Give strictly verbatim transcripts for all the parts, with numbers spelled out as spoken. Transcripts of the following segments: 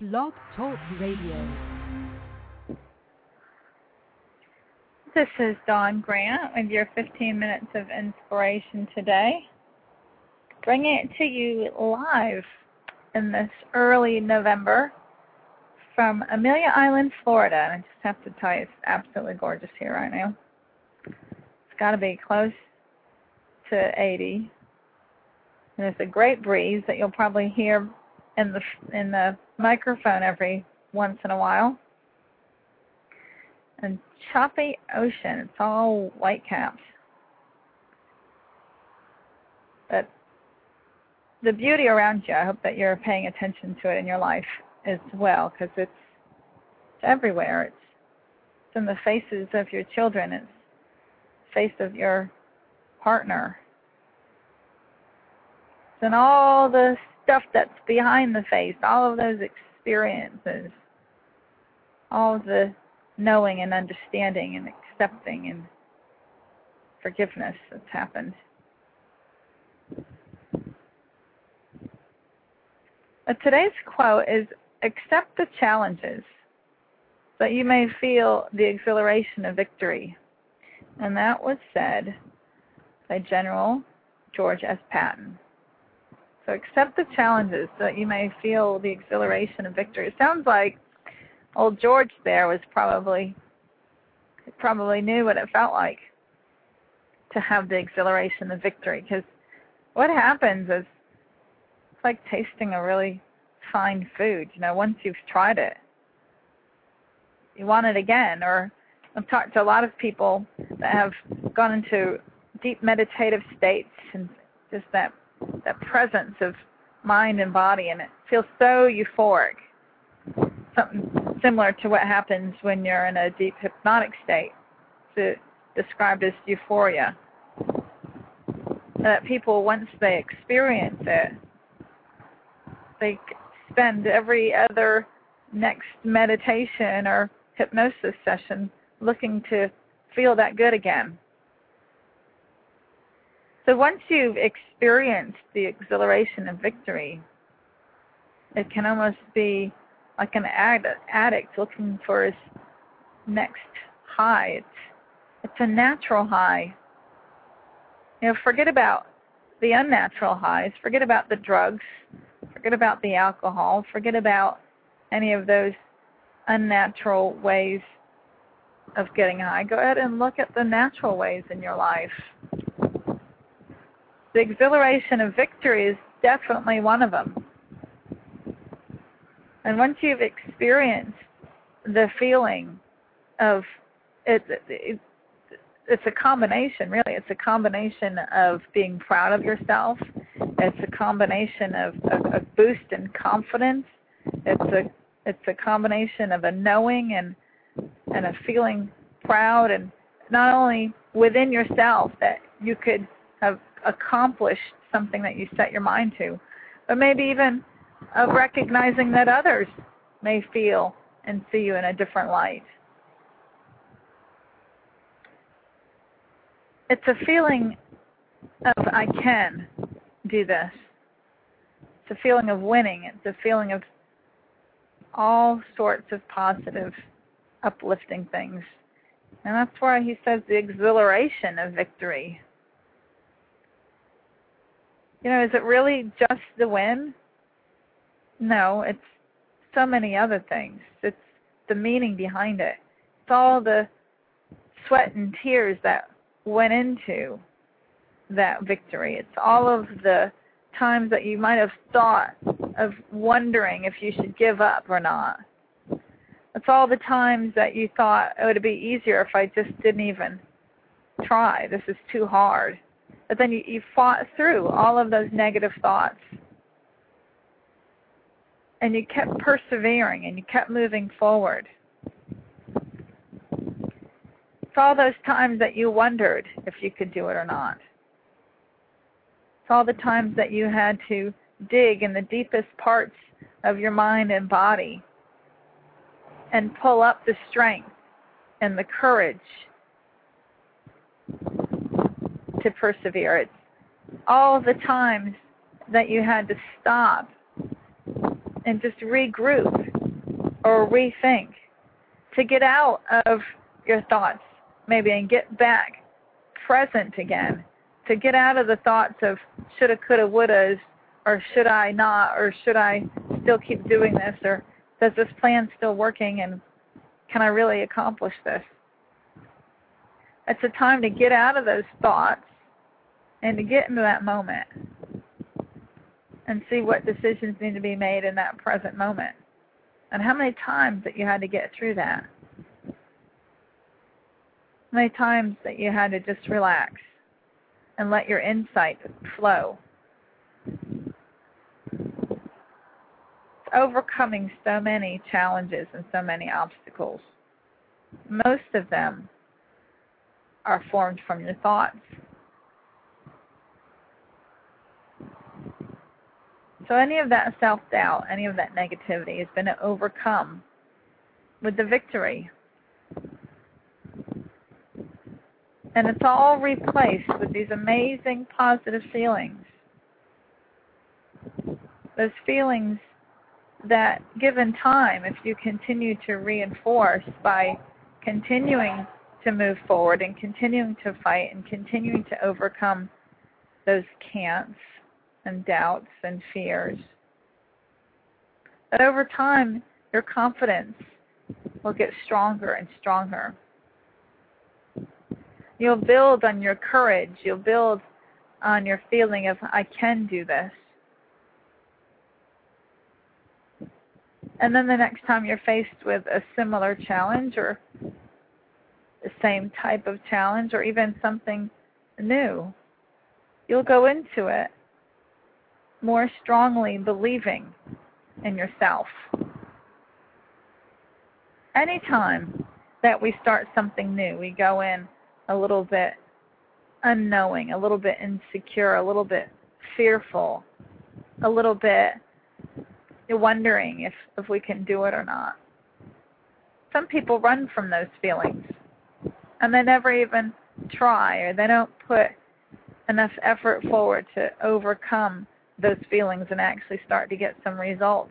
Blog Talk Radio. This is Dawn Grant with your fifteen minutes of inspiration today, bringing it to you live in this early November from Amelia Island, Florida. And I just have to tell you, it's absolutely gorgeous here right now. It's got to be close to eighty. And there's a great breeze that you'll probably hear in the in the microphone every once in a while. And choppy ocean. It's all white caps. But the beauty around you, I hope that you're paying attention to it in your life as well, because it's, it's everywhere. It's, it's in the faces of your children. It's the face of your partner. It's in all the stuff that's behind the face, all of those experiences, all of the knowing and understanding and accepting and forgiveness that's happened. But today's quote is, accept the challenges so that you may feel the exhilaration of victory. And that was said by General George S. Patton. So accept the challenges so that you may feel the exhilaration of victory. It sounds like old George there was probably, probably knew what it felt like to have the exhilaration of victory. Because what happens is, it's like tasting a really fine food. You know, once you've tried it, you want it again. Or I've talked to a lot of people that have gone into deep meditative states and just that that presence of mind and body, and it feels so euphoric. Something similar to what happens when you're in a deep hypnotic state. It's described as euphoria. That people, once they experience it, they spend every other next meditation or hypnosis session looking to feel that good again. So once you've experienced the exhilaration of victory, it can almost be like an addict looking for his next high. It's, it's a natural high. You know, forget about the unnatural highs. Forget about the drugs. Forget about the alcohol. Forget about any of those unnatural ways of getting high. Go ahead and look at the natural ways in your life. The exhilaration of victory is definitely one of them. And once you've experienced the feeling of it, it, it's a combination, really. It's a combination of being proud of yourself. It's a combination of a, a boost in confidence. It's a it's a combination of a knowing and and a feeling proud, and not only within yourself that you could have accomplished something that you set your mind to, but maybe even of recognizing that others may feel and see you in a different light. It's a feeling of, I can do this. It's a feeling of winning. It's a feeling of all sorts of positive, uplifting things. And that's why he says the exhilaration of victory. You know, is it really just the win? No, it's so many other things. It's the meaning behind it. It's all the sweat and tears that went into that victory. It's all of the times that you might have thought of wondering if you should give up or not. It's all the times that you thought it would be easier if I just didn't even try. This is too hard. But then you, you fought through all of those negative thoughts. And you kept persevering and you kept moving forward. It's all those times that you wondered if you could do it or not. It's all the times that you had to dig in the deepest parts of your mind and body and pull up the strength and the courage to persevere. It's all the times that you had to stop and just regroup or rethink, to get out of your thoughts maybe and get back present again, to get out of the thoughts of shoulda, coulda, wouldas, or should I not, or should I still keep doing this, or does this plan still working, and can I really accomplish this? It's a time to get out of those thoughts and to get into that moment and see what decisions need to be made in that present moment. And how many times that you had to get through that. How many times that you had to just relax and let your insight flow. It's overcoming so many challenges and so many obstacles. Most of them are formed from your thoughts. So any of that self-doubt, any of that negativity has been overcome with the victory. And it's all replaced with these amazing positive feelings. Those feelings that, given time, if you continue to reinforce by continuing to move forward and continuing to fight and continuing to overcome those can'ts and doubts and fears, that over time your confidence will get stronger and stronger. You'll build on your courage. You'll build on your feeling of, I can do this. And then the next time you're faced with a similar challenge or the same type of challenge or even something new, you'll go into it more strongly believing in yourself. Anytime that we start something new, we go in a little bit unknowing, a little bit insecure, a little bit fearful, a little bit wondering if, if we can do it or not. Some people run from those feelings and they never even try, or they don't put enough effort forward to overcome those feelings and actually start to get some results.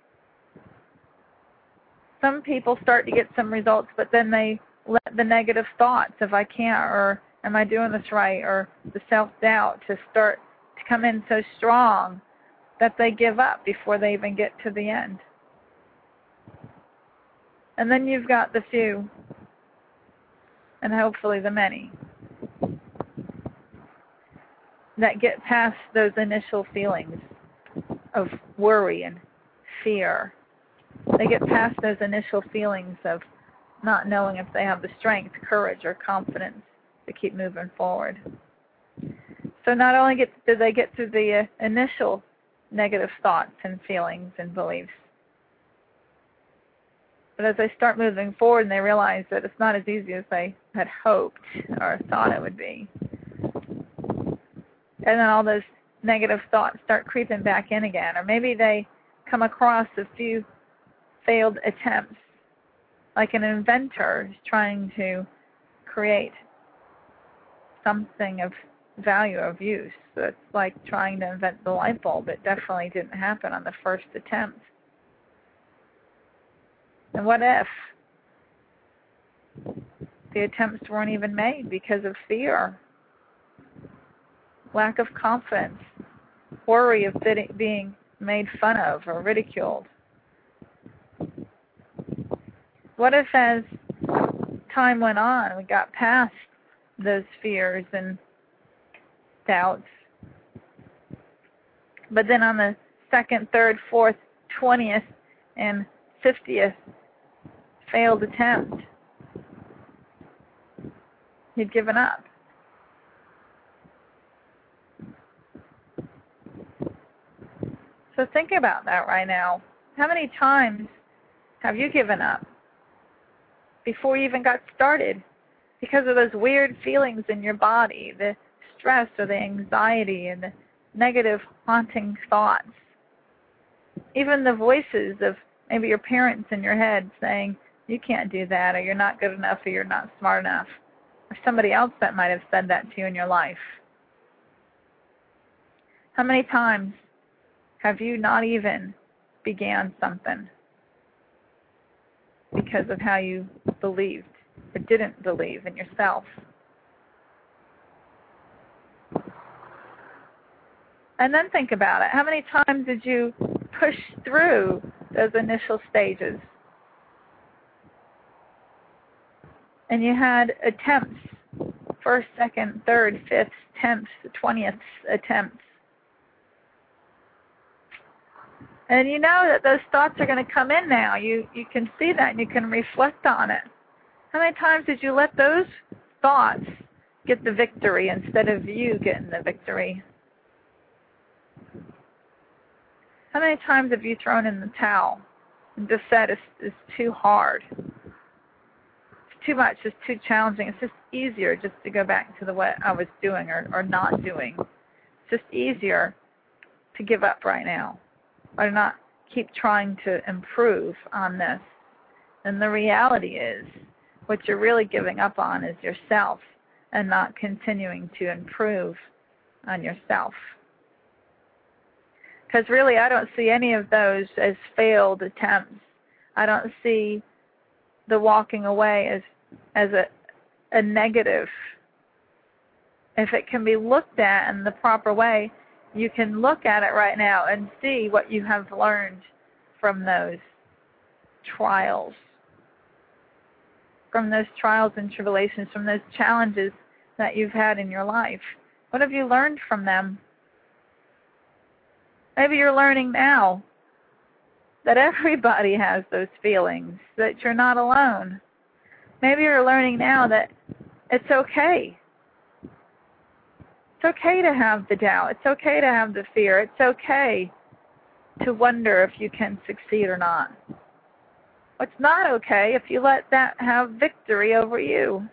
Some people start to get some results, but then they let the negative thoughts of I can't, or am I doing this right, or the self-doubt to start to come in so strong that they give up before they even get to the end. And then you've got the few, and hopefully the many, that get past those initial feelings of worry and fear. They get past those initial feelings of not knowing if they have the strength, courage, or confidence to keep moving forward. So not only get, do they get through the uh, initial negative thoughts and feelings and beliefs, but as they start moving forward and they realize that it's not as easy as they had hoped or thought it would be, and then all those negative thoughts start creeping back in again, or maybe they come across a few failed attempts, like an inventor is trying to create something of value, of use. So it's like trying to invent the light bulb. It definitely didn't happen on the first attempt. And what if the attempts weren't even made because of fear, lack of confidence, worry of being made fun of or ridiculed? What if as time went on, we got past those fears and doubts, but then on the second, third, fourth, twentieth, and fiftieth failed attempt, you'd given up? So think about that right now. How many times have you given up before you even got started because of those weird feelings in your body, the stress or the anxiety and the negative haunting thoughts? Even the voices of maybe your parents in your head saying, you can't do that, or you're not good enough, or you're not smart enough, or somebody else that might have said that to you in your life. How many times have you not even began something because of how you believed or didn't believe in yourself. And then think about it. How many times did you push through those initial stages? And you had attempts, first, second, third, fifth, tenth, twentieth attempts. And you know that those thoughts are going to come in now. You, you can see that and you can reflect on it. How many times did you let those thoughts get the victory instead of you getting the victory? How many times have you thrown in the towel and just said it's, it's too hard? It's too much, it's too challenging. It's just easier just to go back to the way I was doing or, or not doing. It's just easier to give up right now or not keep trying to improve on this. And the reality is what you're really giving up on is yourself and not continuing to improve on yourself. Because really, I don't see any of those as failed attempts. I don't see the walking away as as a, a negative. If it can be looked at in the proper way, you can look at it right now and see what you have learned from those trials, from those trials and tribulations, from those challenges that you've had in your life. What have you learned from them? Maybe you're learning now that everybody has those feelings, that you're not alone. Maybe you're learning now that it's okay. It's okay to have the doubt. It's okay to have the fear. It's okay to wonder if you can succeed or not. It's not okay if you let that have victory over you.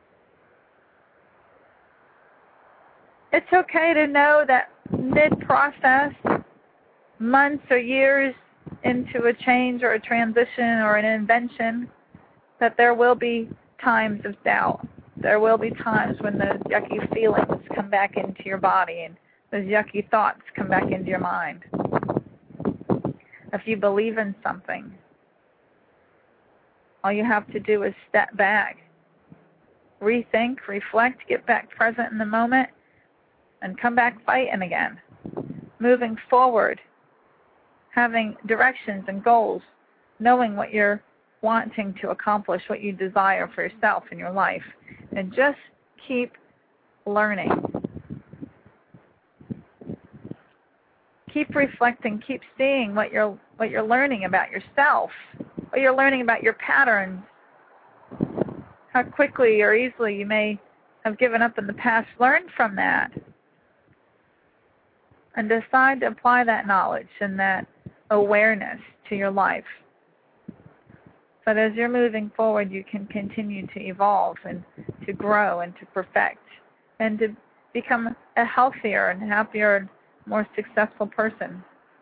It's okay to know that mid-process, months or years into a change or a transition or an invention, that there will be times of doubt. There will be times when those yucky feelings come back into your body and those yucky thoughts come back into your mind. If you believe in something, all you have to do is step back, rethink, reflect, get back present in the moment, and come back fighting again. Moving forward, having directions and goals, knowing what you're wanting to accomplish, what you desire for yourself in your life, and just keep learning. Keep reflecting, keep seeing what you're what you're learning about yourself, what you're learning about your patterns, how quickly or easily you may have given up in the past. Learn from that and decide to apply that knowledge and that awareness to your life. But as you're moving forward, you can continue to evolve and to grow and to perfect and to become a healthier and happier and more successful person.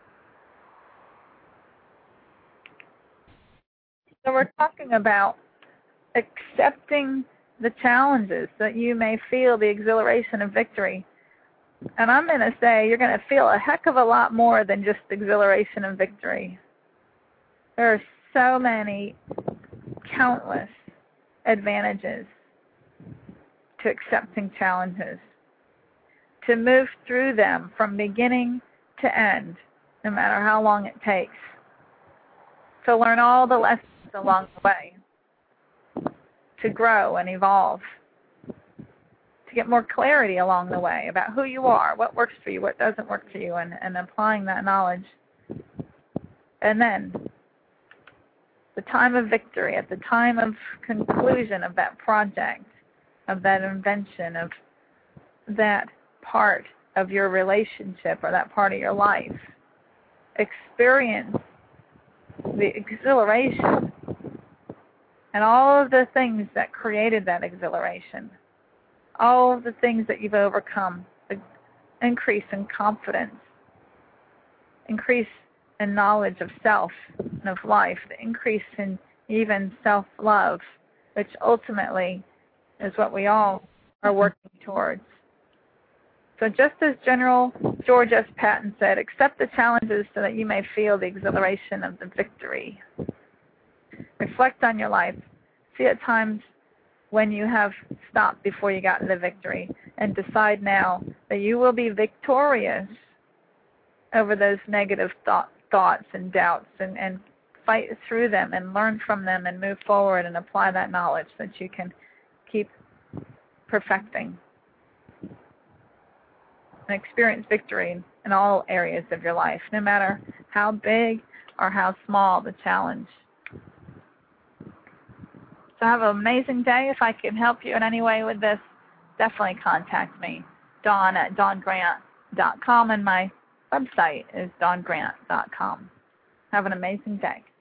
So we're talking about accepting the challenges that you may feel the exhilaration of victory. And I'm going to say you're going to feel a heck of a lot more than just exhilaration of victory. There are so many, countless advantages to accepting challenges, to move through them from beginning to end, no matter how long it takes, to learn all the lessons along the way, to grow and evolve, to get more clarity along the way about who you are, what works for you, what doesn't work for you, and, and applying that knowledge. And then, the time of victory, at the time of conclusion of that project, of that invention, of that part of your relationship or that part of your life, experience the exhilaration and all of the things that created that exhilaration, all of the things that you've overcome, the increase in confidence, increase in knowledge of self and of life, the increase in even self-love, which ultimately is what we all are working towards. So just as General George S. Patton said, accept the challenges so that you may feel the exhilaration of the victory. Reflect on your life. See at times when you have stopped before you got to the victory, and decide now that you will be victorious over those negative thought, thoughts and doubts, and, and fight through them and learn from them and move forward and apply that knowledge so that you can keep perfecting and experience victory in all areas of your life, no matter how big or how small the challenge. So have an amazing day. If I can help you in any way with this, definitely contact me, Dawn at dawn grant dot com, and my website is dawn grant dot com. Have an amazing day.